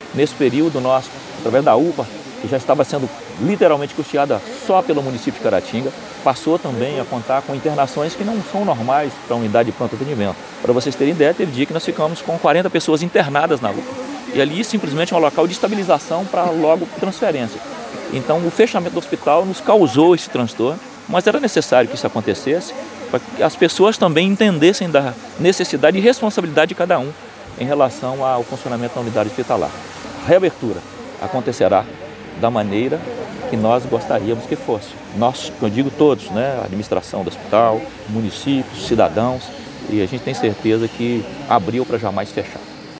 Nesse período, nós, através da UPA, que já estava sendo literalmente custeada só pelo município de Caratinga, passou também a contar com internações que não são normais para a unidade de pronto atendimento. Para vocês terem ideia, teve dia que nós ficamos com 40 pessoas internadas na UPA. E ali simplesmente é um local de estabilização para logo transferência. Então o fechamento do hospital nos causou esse transtorno, mas era necessário que isso acontecesse para que as pessoas também entendessem da necessidade e responsabilidade de cada um em relação ao funcionamento da unidade hospitalar. A reabertura acontecerá da maneira que nós gostaríamos que fosse. Nós, eu digo todos, né? A administração do hospital, municípios, cidadãos, e a gente tem certeza que abriu para jamais fechar.